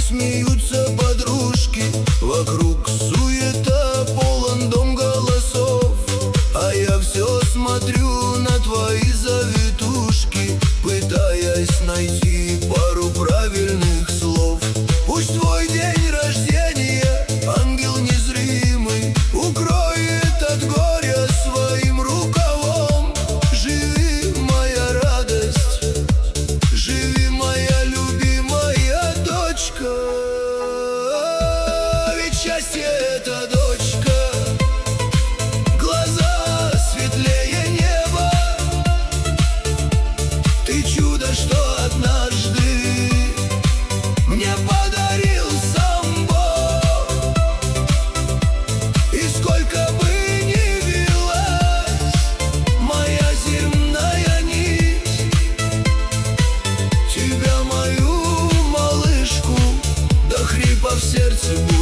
смеются подружки, вокруг суета, полон дом голосов. А я все смотрю на твои завитушки, пытаясь найти пару правильных слов. Пусть твой день рождения, ангел незримый, укроет от горя своим рукавом. Живи, моя радость, живи, моя любимая дочка. Ведь счастье — это дочка. Глаза светлее неба, ты чудо, что однажды мне подарил сам Бог. И сколько бы ни вилась моя земная нить, тебя, мою малышку, до хрипа в сердце будет